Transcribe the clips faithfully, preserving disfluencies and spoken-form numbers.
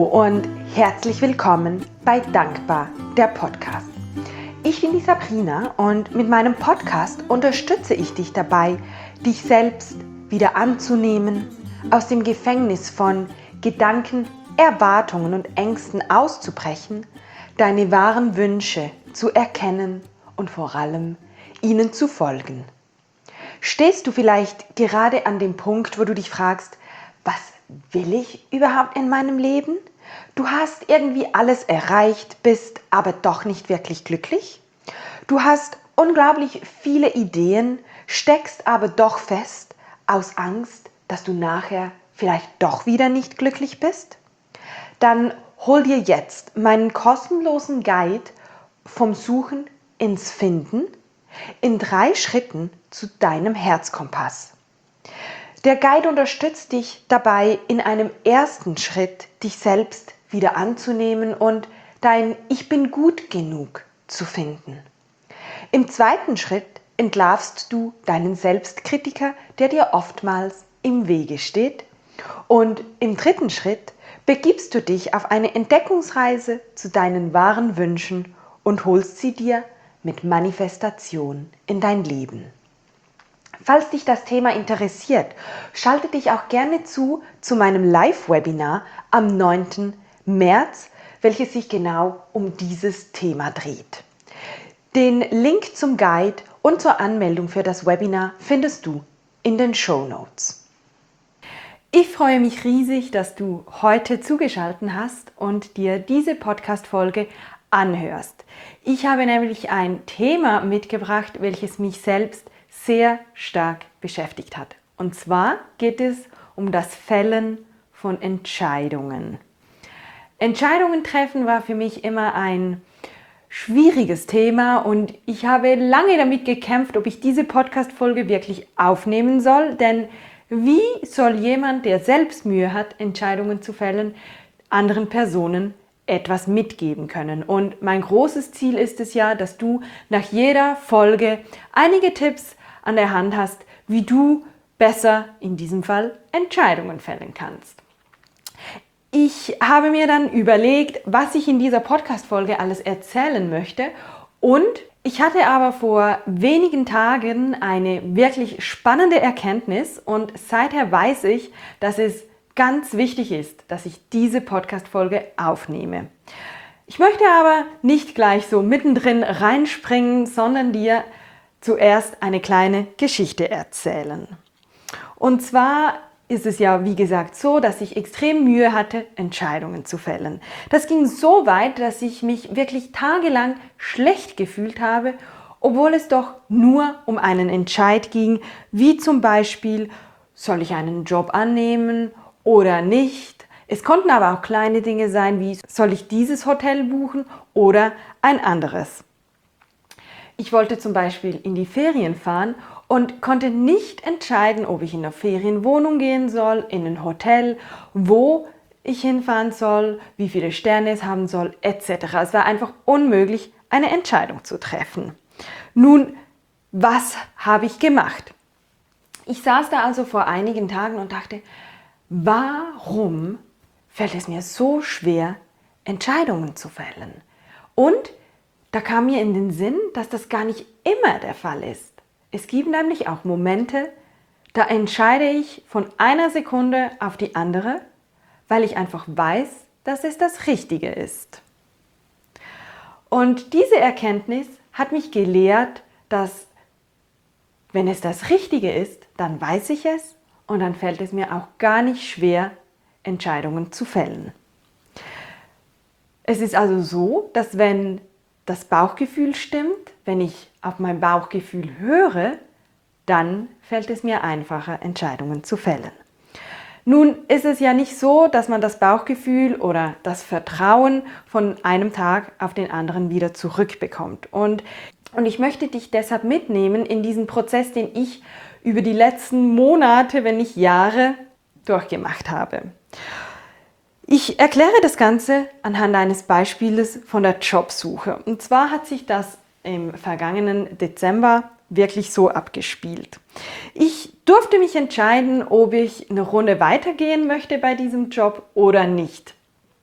und herzlich willkommen bei Dankbar, der Podcast. Ich bin die Sabrina und mit meinem Podcast unterstütze ich dich dabei, dich selbst wieder anzunehmen, aus dem Gefängnis von Gedanken, Erwartungen und Ängsten auszubrechen, deine wahren Wünsche zu erkennen und vor allem ihnen zu folgen. Stehst du vielleicht gerade an dem Punkt, wo du dich fragst, was will ich überhaupt in meinem Leben? Du hast irgendwie alles erreicht, bist aber doch nicht wirklich glücklich. Du hast unglaublich viele Ideen, steckst aber doch fest aus Angst, dass du nachher vielleicht doch wieder nicht glücklich bist. Dann hol dir jetzt meinen kostenlosen Guide vom Suchen ins Finden in drei Schritten zu deinem Herzkompass. Der Guide unterstützt dich dabei, in einem ersten Schritt dich selbst wieder anzunehmen und dein Ich bin gut genug zu finden. Im zweiten Schritt entlarvst du deinen Selbstkritiker, der dir oftmals im Wege steht. Und im dritten Schritt begibst du dich auf eine Entdeckungsreise zu deinen wahren Wünschen und holst sie dir mit Manifestation in dein Leben. Falls dich das Thema interessiert, schalte dich auch gerne zu zu meinem Live-Webinar am neunten März, welches sich genau um dieses Thema dreht. Den Link zum Guide und zur Anmeldung für das Webinar findest du in den Shownotes. Ich freue mich riesig, dass du heute zugeschaltet hast und dir diese Podcast-Folge anhörst. Ich habe nämlich ein Thema mitgebracht, welches mich selbst sehr stark beschäftigt hat. Und zwar geht es um das Fällen von Entscheidungen. Entscheidungen treffen war für mich immer ein schwieriges Thema und ich habe lange damit gekämpft, ob ich diese Podcast-Folge wirklich aufnehmen soll, denn wie soll jemand, der selbst Mühe hat, Entscheidungen zu fällen, anderen Personen etwas mitgeben können? Und mein großes Ziel ist es ja, dass du nach jeder Folge einige Tipps an der Hand hast, wie du besser in diesem Fall Entscheidungen fällen kannst. Ich habe mir dann überlegt, was ich in dieser Podcast-Folge alles erzählen möchte und ich hatte aber vor wenigen Tagen eine wirklich spannende Erkenntnis und seither weiß ich, dass es ganz wichtig ist, dass ich diese Podcast-Folge aufnehme. Ich möchte aber nicht gleich so mittendrin reinspringen, sondern dir zuerst eine kleine Geschichte erzählen. Und zwar ist es ja, wie gesagt, so, dass ich extrem Mühe hatte, Entscheidungen zu fällen. Das ging so weit, dass ich mich wirklich tagelang schlecht gefühlt habe, obwohl es doch nur um einen Entscheid ging, wie zum Beispiel, soll ich einen Job annehmen oder nicht? Es konnten aber auch kleine Dinge sein, wie soll ich dieses Hotel buchen oder ein anderes. Ich wollte zum Beispiel in die Ferien fahren und konnte nicht entscheiden, ob ich in eine Ferienwohnung gehen soll, in ein Hotel, wo ich hinfahren soll, wie viele Sterne es haben soll, et cetera. Es war einfach unmöglich, eine Entscheidung zu treffen. Nun, was habe ich gemacht? Ich saß da also vor einigen Tagen und dachte, warum fällt es mir so schwer, Entscheidungen zu fällen? Und da kam mir in den Sinn, dass das gar nicht immer der Fall ist. Es gibt nämlich auch Momente, da entscheide ich von einer Sekunde auf die andere, weil ich einfach weiß, dass es das Richtige ist. Und diese Erkenntnis hat mich gelehrt, dass wenn es das Richtige ist, dann weiß ich es und dann fällt es mir auch gar nicht schwer, Entscheidungen zu fällen. Es ist also so, dass wenn das Bauchgefühl stimmt, wenn ich auf mein Bauchgefühl höre, dann fällt es mir einfacher, Entscheidungen zu fällen. Nun ist es ja nicht so, dass man das Bauchgefühl oder das Vertrauen von einem Tag auf den anderen wieder zurückbekommt. Und, und ich möchte dich deshalb mitnehmen in diesen Prozess, den ich über die letzten Monate, wenn nicht Jahre, durchgemacht habe. Ich erkläre das Ganze anhand eines Beispieles von der Jobsuche. Und zwar hat sich das im vergangenen Dezember wirklich so abgespielt. Ich durfte mich entscheiden, ob ich eine Runde weitergehen möchte bei diesem Job oder nicht.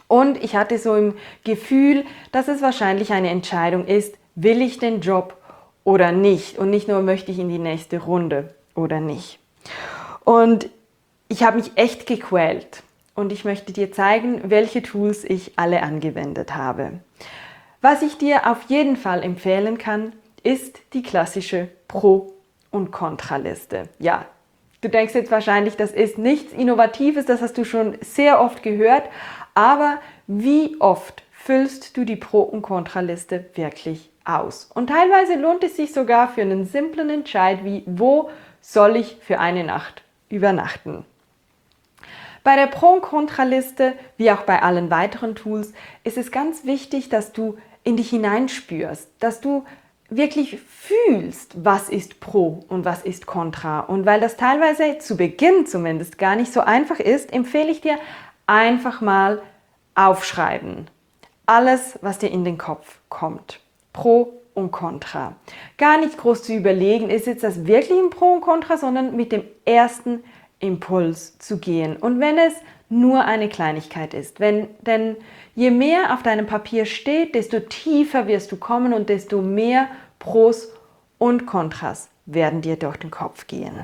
Und ich hatte so im Gefühl, dass es wahrscheinlich eine Entscheidung ist, will ich den Job oder nicht? Und nicht nur, möchte ich in die nächste Runde oder nicht? Und ich habe mich echt gequält. Und ich möchte dir zeigen, welche Tools ich alle angewendet habe. Was ich dir auf jeden Fall empfehlen kann, ist die klassische Pro- und Kontraliste. Ja, du denkst jetzt wahrscheinlich, das ist nichts Innovatives, das hast du schon sehr oft gehört. Aber wie oft füllst du die Pro- und Kontraliste wirklich aus? Und teilweise lohnt es sich sogar für einen simplen Entscheid wie, wo soll ich für eine Nacht übernachten? Bei der Pro- und Kontraliste, wie auch bei allen weiteren Tools, ist es ganz wichtig, dass du in dich hineinspürst, dass du wirklich fühlst, was ist Pro und was ist Contra. Und weil das teilweise zu Beginn zumindest gar nicht so einfach ist, empfehle ich dir, einfach mal aufschreiben. Alles, was dir in den Kopf kommt. Pro und Contra. Gar nicht groß zu überlegen, ist jetzt das wirklich ein Pro und Contra, sondern mit dem ersten Impuls zu gehen. Und wenn es nur eine Kleinigkeit ist, wenn, denn je mehr auf deinem Papier steht, desto tiefer wirst du kommen und desto mehr Pros und Kontras werden dir durch den Kopf gehen.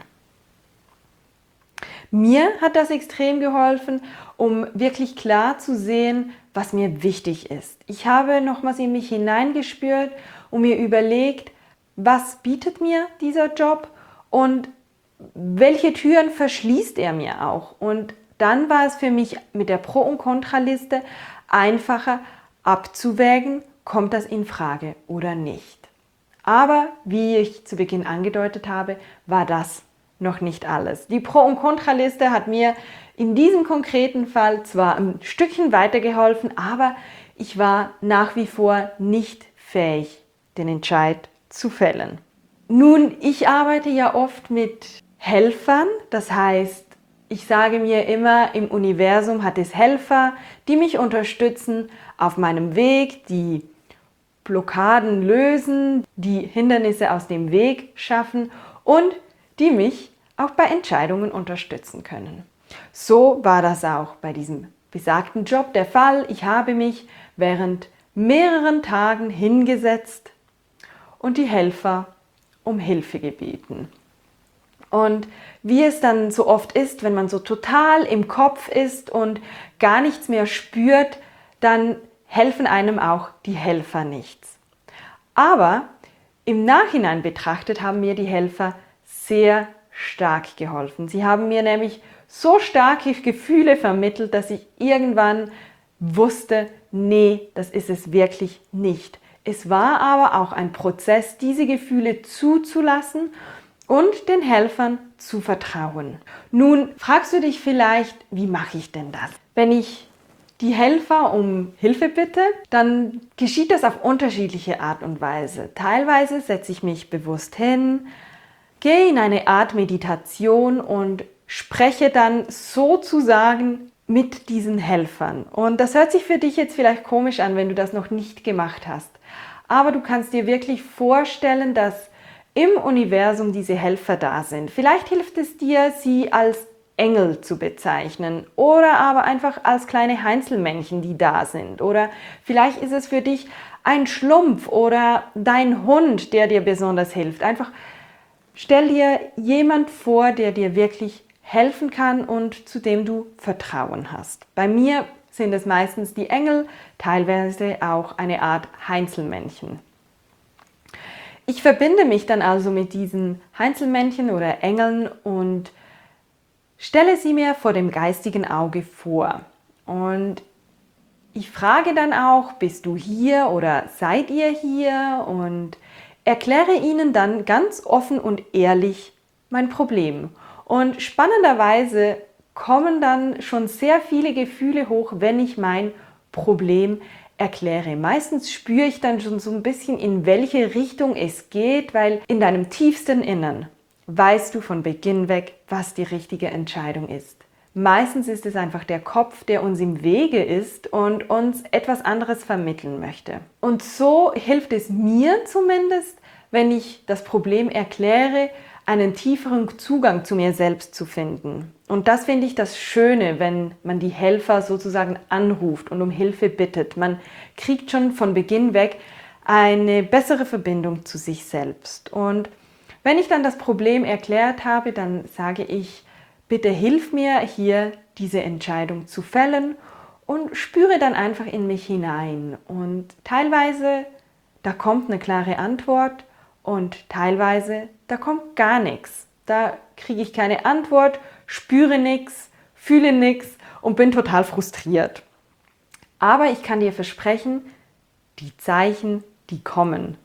Mir hat das extrem geholfen, um wirklich klar zu sehen, was mir wichtig ist. Ich habe nochmals in mich hineingespürt und mir überlegt, was bietet mir dieser Job und welche Türen verschließt er mir auch. Und dann war es für mich mit der Pro- und Kontraliste einfacher abzuwägen, kommt das in Frage oder nicht. Aber wie ich zu Beginn angedeutet habe, war das noch nicht alles. Die Pro- und Kontraliste hat mir in diesem konkreten Fall zwar ein Stückchen weitergeholfen, aber ich war nach wie vor nicht fähig, den Entscheid zu fällen. Nun, ich arbeite ja oft mit Helfern, das heißt, ich sage mir immer, im Universum hat es Helfer, die mich unterstützen auf meinem Weg, die Blockaden lösen, die Hindernisse aus dem Weg schaffen und die mich auch bei Entscheidungen unterstützen können. So war das auch bei diesem besagten Job der Fall. Ich habe mich während mehreren Tagen hingesetzt und die Helfer um Hilfe gebeten. Und wie es dann so oft ist, wenn man so total im Kopf ist und gar nichts mehr spürt, dann helfen einem auch die Helfer nichts. Aber im Nachhinein betrachtet haben mir die Helfer sehr stark geholfen. Sie haben mir nämlich so starke Gefühle vermittelt, dass ich irgendwann wusste, nee, das ist es wirklich nicht. Es war aber auch ein Prozess, diese Gefühle zuzulassen und den Helfern zu vertrauen. Nun fragst du dich vielleicht, wie mache ich denn das? Wenn ich die Helfer um Hilfe bitte, dann geschieht das auf unterschiedliche Art und Weise. Teilweise setze ich mich bewusst hin, gehe in eine Art Meditation und spreche dann sozusagen mit diesen Helfern. Und das hört sich für dich jetzt vielleicht komisch an, wenn du das noch nicht gemacht hast. Aber du kannst dir wirklich vorstellen, dass im Universum diese Helfer da sind. Vielleicht hilft es dir, sie als Engel zu bezeichnen oder aber einfach als kleine Heinzelmännchen, die da sind. Oder vielleicht ist es für dich ein Schlumpf oder dein Hund, der dir besonders hilft. Einfach stell dir jemand vor, der dir wirklich helfen kann und zu dem du Vertrauen hast. Bei mir sind es meistens die Engel, teilweise auch eine Art Heinzelmännchen. Ich verbinde mich dann also mit diesen Heinzelmännchen oder Engeln und stelle sie mir vor dem geistigen Auge vor. Und ich frage dann auch, bist du hier oder seid ihr hier? Und erkläre ihnen dann ganz offen und ehrlich mein Problem. Und spannenderweise kommen dann schon sehr viele Gefühle hoch, wenn ich mein Problem erkläre. Meistens spüre ich dann schon so ein bisschen, in welche Richtung es geht, weil in deinem tiefsten Innern weißt du von Beginn weg, was die richtige Entscheidung ist. Meistens ist es einfach der Kopf, der uns im Wege ist und uns etwas anderes vermitteln möchte. Und so hilft es mir zumindest, wenn ich das Problem erkläre, einen tieferen Zugang zu mir selbst zu finden. Und das finde ich das Schöne, wenn man die Helfer sozusagen anruft und um Hilfe bittet. Man kriegt schon von Beginn weg eine bessere Verbindung zu sich selbst. Und wenn ich dann das Problem erklärt habe, dann sage ich, bitte hilf mir hier diese Entscheidung zu fällen und spüre dann einfach in mich hinein. Und teilweise, da kommt eine klare Antwort und teilweise, da kommt gar nichts. Da kriege ich keine Antwort, spüre nichts, fühle nichts und bin total frustriert. Aber ich kann dir versprechen, die Zeichen, die kommen.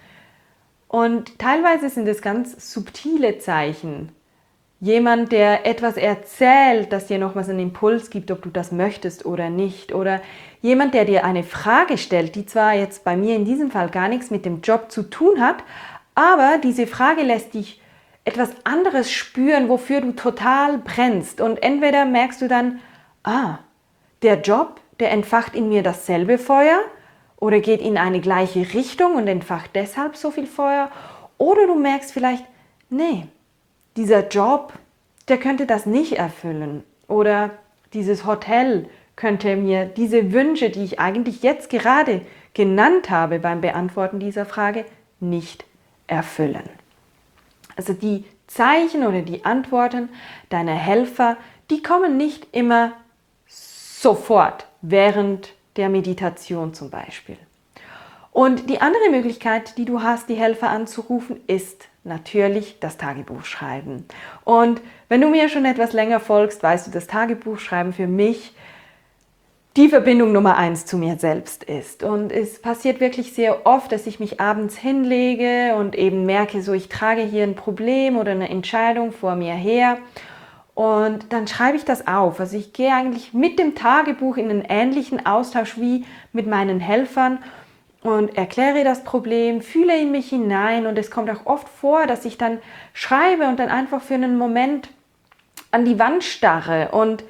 Und teilweise sind es ganz subtile Zeichen. Jemand, der etwas erzählt, das dir nochmals einen Impuls gibt, ob du das möchtest oder nicht. Oder jemand, der dir eine Frage stellt, die zwar jetzt bei mir in diesem Fall gar nichts mit dem Job zu tun hat, aber diese Frage lässt dich etwas anderes spüren, wofür du total brennst. Und entweder merkst du dann, ah, der Job, der entfacht in mir dasselbe Feuer oder geht in eine gleiche Richtung und entfacht deshalb so viel Feuer. Oder du merkst vielleicht, nee, dieser Job, der könnte das nicht erfüllen. Oder dieses Hotel könnte mir diese Wünsche, die ich eigentlich jetzt gerade genannt habe beim Beantworten dieser Frage, nicht erfüllen. Also die Zeichen oder die Antworten deiner Helfer, die kommen nicht immer sofort während der Meditation zum Beispiel. Und die andere Möglichkeit, die du hast, die Helfer anzurufen, ist natürlich das Tagebuchschreiben. Und wenn du mir schon etwas länger folgst, weißt du, das Tagebuchschreiben für mich die Verbindung Nummer eins zu mir selbst ist. Und es passiert wirklich sehr oft, dass ich mich abends hinlege und eben merke, so ich trage hier ein Problem oder eine Entscheidung vor mir her. Und dann schreibe ich das auf. Also ich gehe eigentlich mit dem Tagebuch in einen ähnlichen Austausch wie mit meinen Helfern und erkläre das Problem, fühle in mich hinein. Und es kommt auch oft vor, dass ich dann schreibe und dann einfach für einen Moment an die Wand starre und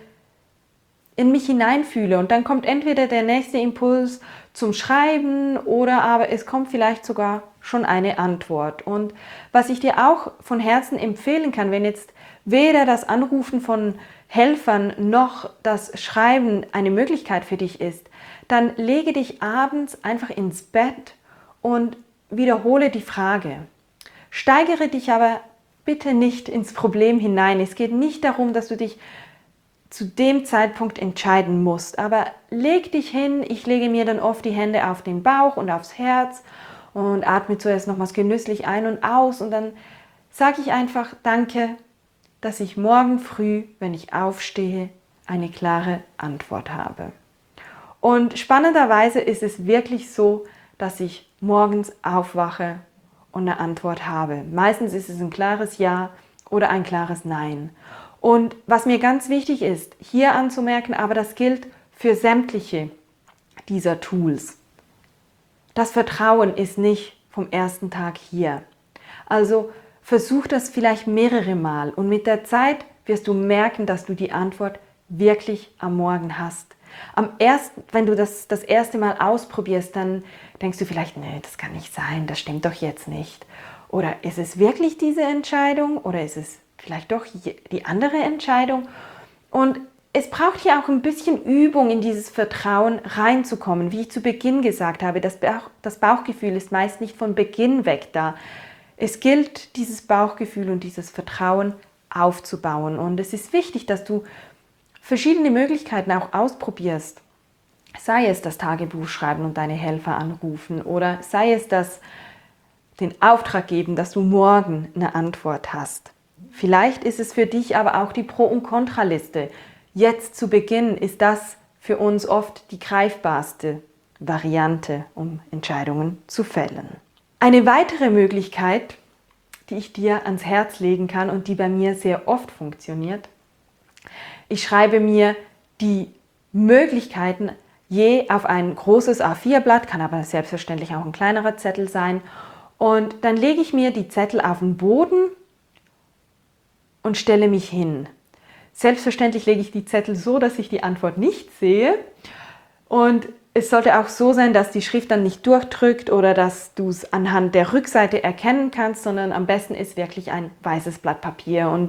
in mich hineinfühle. Und dann kommt entweder der nächste Impuls zum Schreiben oder aber es kommt vielleicht sogar schon eine Antwort. Und was ich dir auch von Herzen empfehlen kann, wenn jetzt weder das Anrufen von Helfern noch das Schreiben eine Möglichkeit für dich ist, dann lege dich abends einfach ins Bett und wiederhole die Frage. Steigere dich aber bitte nicht ins Problem hinein. Es geht nicht darum, dass du dich zu dem Zeitpunkt entscheiden musst. Aber leg dich hin, ich lege mir dann oft die Hände auf den Bauch und aufs Herz und atme zuerst nochmals genüsslich ein und aus und dann sage ich einfach Danke, dass ich morgen früh, wenn ich aufstehe, eine klare Antwort habe. Und spannenderweise ist es wirklich so, dass ich morgens aufwache und eine Antwort habe. Meistens ist es ein klares Ja oder ein klares Nein. Und was mir ganz wichtig ist, hier anzumerken, aber das gilt für sämtliche dieser Tools. Das Vertrauen ist nicht vom ersten Tag hier. Also versuch das vielleicht mehrere Mal und mit der Zeit wirst du merken, dass du die Antwort wirklich am Morgen hast. Am ersten, wenn du das das erste Mal ausprobierst, dann denkst du vielleicht, nee, das kann nicht sein, das stimmt doch jetzt nicht. Oder ist es wirklich diese Entscheidung oder ist es vielleicht doch die andere Entscheidung? Und es braucht hier auch ein bisschen Übung, in dieses Vertrauen reinzukommen. Wie ich zu Beginn gesagt habe, das, Bauch, das Bauchgefühl ist meist nicht von Beginn weg da. Es gilt, dieses Bauchgefühl und dieses Vertrauen aufzubauen. Und es ist wichtig, dass du verschiedene Möglichkeiten auch ausprobierst. Sei es das Tagebuch schreiben und deine Helfer anrufen oder sei es das den Auftrag geben, dass du morgen eine Antwort hast. Vielleicht ist es für dich aber auch die Pro- und Kontraliste. Jetzt zu Beginn ist das für uns oft die greifbarste Variante, um Entscheidungen zu fällen. Eine weitere Möglichkeit, die ich dir ans Herz legen kann und die bei mir sehr oft funktioniert, ich schreibe mir die Möglichkeiten je auf ein großes A vier Blatt, kann aber selbstverständlich auch ein kleinerer Zettel sein, und dann lege ich mir die Zettel auf den Boden und stelle mich hin. Selbstverständlich lege ich die Zettel so, dass ich die Antwort nicht sehe und es sollte auch so sein, dass die Schrift dann nicht durchdrückt oder dass du es anhand der Rückseite erkennen kannst, sondern am besten ist wirklich ein weißes Blatt Papier. Und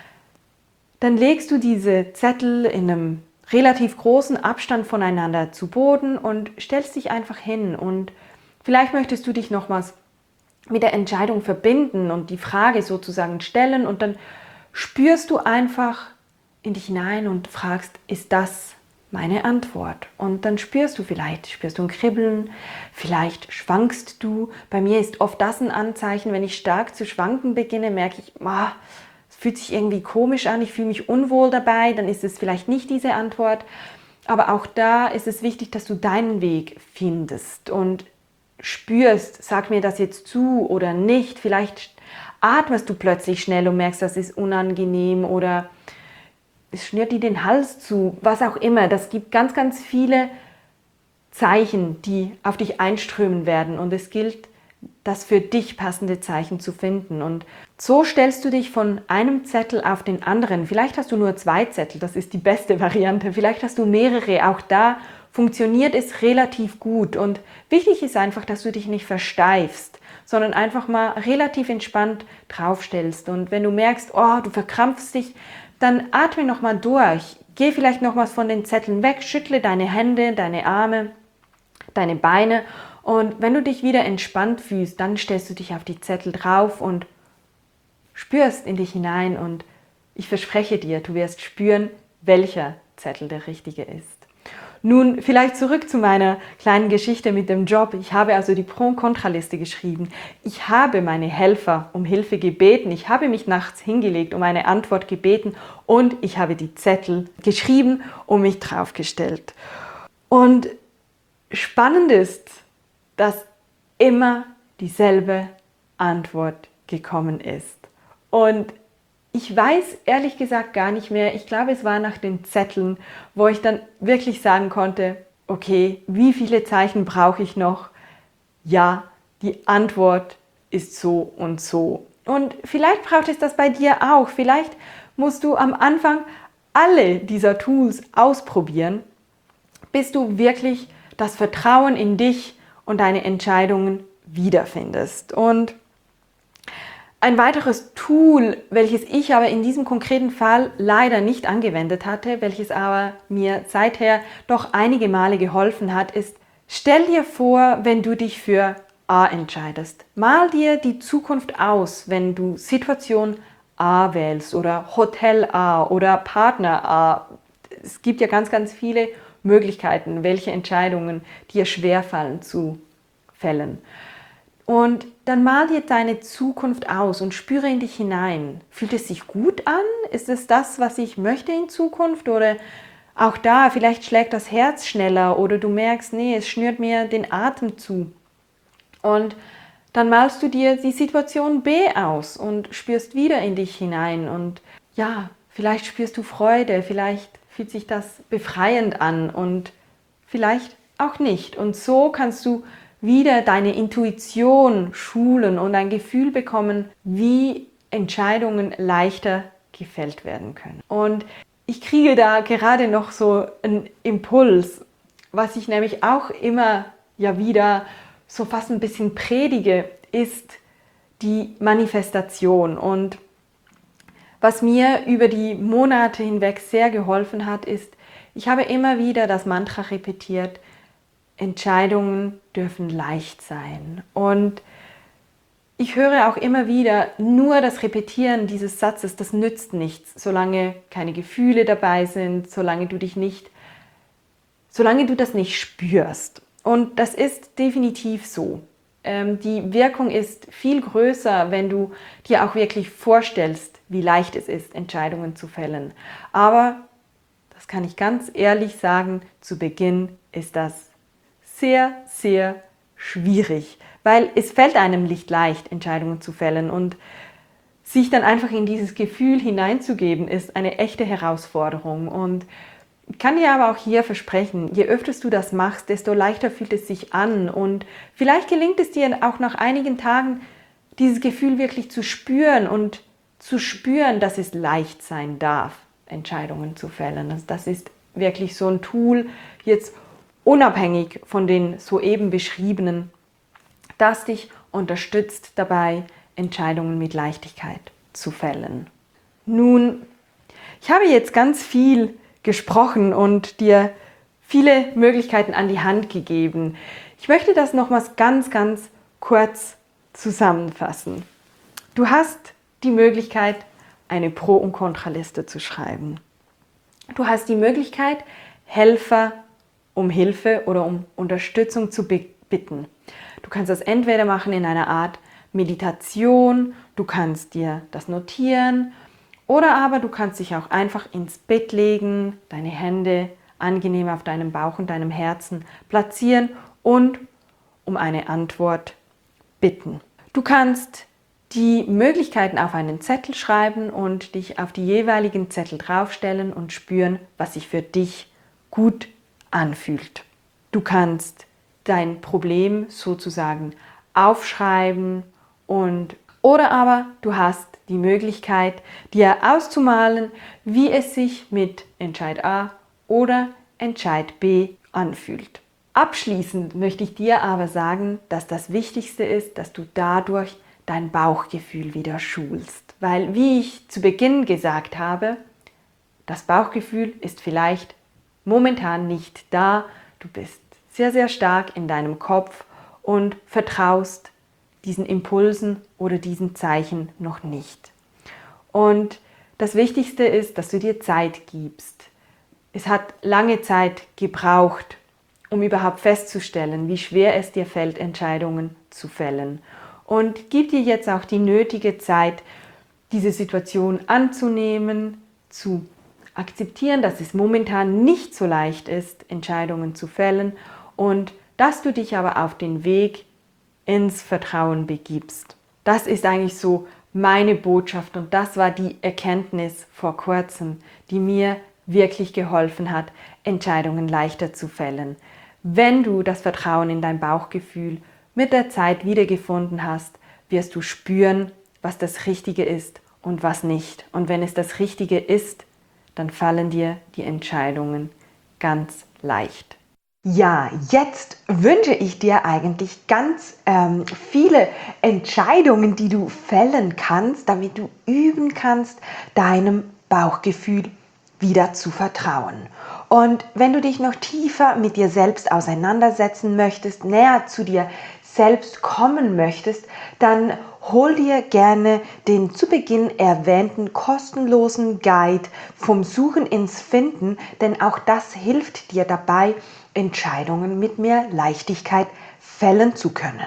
dann legst du diese Zettel in einem relativ großen Abstand voneinander zu Boden und stellst dich einfach hin. Und vielleicht möchtest du dich nochmals mit der Entscheidung verbinden und die Frage sozusagen stellen. Und dann spürst du einfach in dich hinein und fragst, ist das meine Antwort? Und dann spürst du vielleicht, spürst du ein Kribbeln, vielleicht schwankst du. Bei mir ist oft das ein Anzeichen, wenn ich stark zu schwanken beginne, merke ich, oh, es fühlt sich irgendwie komisch an, ich fühle mich unwohl dabei, dann ist es vielleicht nicht diese Antwort. Aber auch da ist es wichtig, dass du deinen Weg findest und spürst, sag mir das jetzt zu oder nicht. Vielleicht atmest du plötzlich schnell und merkst, das ist unangenehm oder es schnürt dir den Hals zu, was auch immer. Das gibt ganz, ganz viele Zeichen, die auf dich einströmen werden und es gilt, das für dich passende Zeichen zu finden. Und so stellst du dich von einem Zettel auf den anderen. Vielleicht hast du nur zwei Zettel, das ist die beste Variante. Vielleicht hast du mehrere, auch da funktioniert es relativ gut. Und wichtig ist einfach, dass du dich nicht versteifst, sondern einfach mal relativ entspannt draufstellst. Und wenn du merkst, oh, du verkrampfst dich, dann atme nochmal durch. Geh vielleicht nochmals von den Zetteln weg, schüttle deine Hände, deine Arme, deine Beine. Und wenn du dich wieder entspannt fühlst, dann stellst du dich auf die Zettel drauf und spürst in dich hinein. Und ich verspreche dir, du wirst spüren, welcher Zettel der richtige ist. Nun, vielleicht zurück zu meiner kleinen Geschichte mit dem Job. Ich habe also die Pro- und Kontraliste geschrieben. Ich habe meine Helfer um Hilfe gebeten. Ich habe mich nachts hingelegt, um eine Antwort gebeten und ich habe die Zettel geschrieben und mich draufgestellt. Und spannend ist, dass immer dieselbe Antwort gekommen ist. Und ich weiß ehrlich gesagt gar nicht mehr, ich glaube, es war nach den Zetteln, wo ich dann wirklich sagen konnte, okay, wie viele Zeichen brauche ich noch? Ja, die Antwort ist so und so. Und vielleicht braucht es das bei dir auch. Vielleicht musst du am Anfang alle dieser Tools ausprobieren, bis du wirklich das Vertrauen in dich und deine Entscheidungen wiederfindest. Und ein weiteres Tool, welches ich aber in diesem konkreten Fall leider nicht angewendet hatte, welches aber mir seither doch einige Male geholfen hat, ist, stell dir vor, wenn du dich für A entscheidest. Mal dir die Zukunft aus, wenn du Situation A wählst oder Hotel A oder Partner A. Es gibt ja ganz, ganz viele Möglichkeiten, welche Entscheidungen dir schwerfallen zu fällen. Und dann mal dir deine Zukunft aus und spüre in dich hinein. Fühlt es sich gut an? Ist es das, was ich möchte in Zukunft? Oder auch da, vielleicht schlägt das Herz schneller oder du merkst, nee, es schnürt mir den Atem zu. Und dann malst du dir die Situation B aus und spürst wieder in dich hinein. Und ja, vielleicht spürst du Freude, vielleicht fühlt sich das befreiend an und vielleicht auch nicht. Und so kannst du wieder deine Intuition schulen und ein Gefühl bekommen, wie Entscheidungen leichter gefällt werden können. Und ich kriege da gerade noch so einen Impuls, was ich nämlich auch immer ja wieder so fast ein bisschen predige, ist die Manifestation. Und was mir über die Monate hinweg sehr geholfen hat, ist, ich habe immer wieder das Mantra repetiert, Entscheidungen dürfen leicht sein. Und ich höre auch immer wieder, nur das Repetieren dieses Satzes, das nützt nichts, solange keine Gefühle dabei sind, solange du dich nicht, solange du das nicht spürst. Und das ist definitiv so. Ähm, die Wirkung ist viel größer, wenn du dir auch wirklich vorstellst, wie leicht es ist, Entscheidungen zu fällen. Aber, das kann ich ganz ehrlich sagen, zu Beginn ist das sehr, sehr schwierig, weil es fällt einem nicht leicht, Entscheidungen zu fällen und sich dann einfach in dieses Gefühl hineinzugeben, ist eine echte Herausforderung. Und ich kann dir aber auch hier versprechen, je öfter du das machst, desto leichter fühlt es sich an und vielleicht gelingt es dir auch nach einigen Tagen, dieses Gefühl wirklich zu spüren und zu spüren, dass es leicht sein darf, Entscheidungen zu fällen. Also das ist wirklich so ein Tool, jetzt unabhängig von den soeben beschriebenen, das dich unterstützt dabei, Entscheidungen mit Leichtigkeit zu fällen. Nun, ich habe jetzt ganz viel gesprochen und dir viele Möglichkeiten an die Hand gegeben. Ich möchte das nochmals ganz, ganz kurz zusammenfassen. Du hast die Möglichkeit, eine Pro- und Kontraliste zu schreiben. Du hast die Möglichkeit, Helfer um Hilfe oder um Unterstützung zu bitten. Du kannst das entweder machen in einer Art Meditation, du kannst dir das notieren oder aber du kannst dich auch einfach ins Bett legen, deine Hände angenehm auf deinem Bauch und deinem Herzen platzieren und um eine Antwort bitten. Du kannst die Möglichkeiten auf einen Zettel schreiben und dich auf die jeweiligen Zettel draufstellen und spüren, was sich für dich gut anfühlt. Du kannst dein Problem sozusagen aufschreiben und oder aber du hast die Möglichkeit, dir auszumalen, wie es sich mit Entscheid A oder Entscheid B anfühlt. Abschließend möchte ich dir aber sagen, dass das Wichtigste ist, dass du dadurch dein Bauchgefühl wieder schulst. Weil, wie ich zu Beginn gesagt habe, das Bauchgefühl ist vielleicht momentan nicht da. Du bist sehr, sehr stark in deinem Kopf und vertraust diesen Impulsen oder diesen Zeichen noch nicht. Und das Wichtigste ist, dass du dir Zeit gibst. Es hat lange Zeit gebraucht, um überhaupt festzustellen, wie schwer es dir fällt, Entscheidungen zu fällen. Und gib dir jetzt auch die nötige Zeit, diese Situation anzunehmen, zu akzeptieren, dass es momentan nicht so leicht ist, Entscheidungen zu fällen und dass du dich aber auf den Weg ins Vertrauen begibst. Das ist eigentlich so meine Botschaft und das war die Erkenntnis vor kurzem, die mir wirklich geholfen hat, Entscheidungen leichter zu fällen. Wenn du das Vertrauen in dein Bauchgefühl mit der Zeit wiedergefunden hast, wirst du spüren, was das Richtige ist und was nicht. Und wenn es das Richtige ist, dann fallen dir die Entscheidungen ganz leicht. Ja, jetzt wünsche ich dir eigentlich ganz ähm, viele Entscheidungen, die du fällen kannst, damit du üben kannst, deinem Bauchgefühl wieder zu vertrauen. Und wenn du dich noch tiefer mit dir selbst auseinandersetzen möchtest, näher zu dir selbst kommen möchtest, dann hol dir gerne den zu Beginn erwähnten kostenlosen Guide vom Suchen ins Finden, denn auch das hilft dir dabei, Entscheidungen mit mehr Leichtigkeit fällen zu können.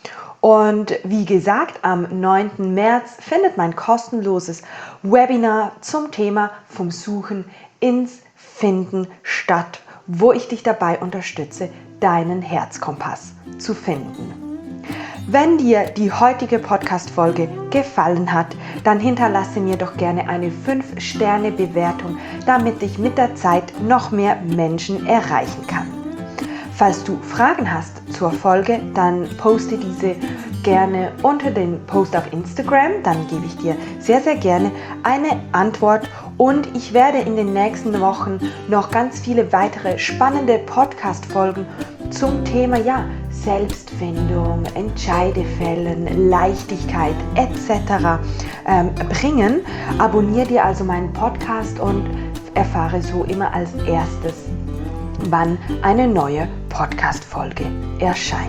Und wie gesagt, am neunten März findet mein kostenloses Webinar zum Thema vom Suchen ins Finden statt, wo ich dich dabei unterstütze, deinen Herzkompass zu finden. Wenn dir die heutige Podcast-Folge gefallen hat, dann hinterlasse mir doch gerne eine fünf Sterne Bewertung, damit ich mit der Zeit noch mehr Menschen erreichen kann. Falls du Fragen hast zur Folge, dann poste diese gerne unter den Post auf Instagram, dann gebe ich dir sehr, sehr gerne eine Antwort und ich werde in den nächsten Wochen noch ganz viele weitere spannende Podcast-Folgen zum Thema ja, Selbstfindung, Entscheidefällen, Leichtigkeit et cetera ähm, bringen. Abonniere dir also meinen Podcast und erfahre so immer als erstes, wann eine neue Podcast-Folge erscheint.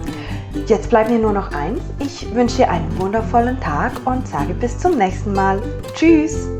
Jetzt bleibt mir nur noch eins. Ich wünsche dir einen wundervollen Tag und sage bis zum nächsten Mal. Tschüss!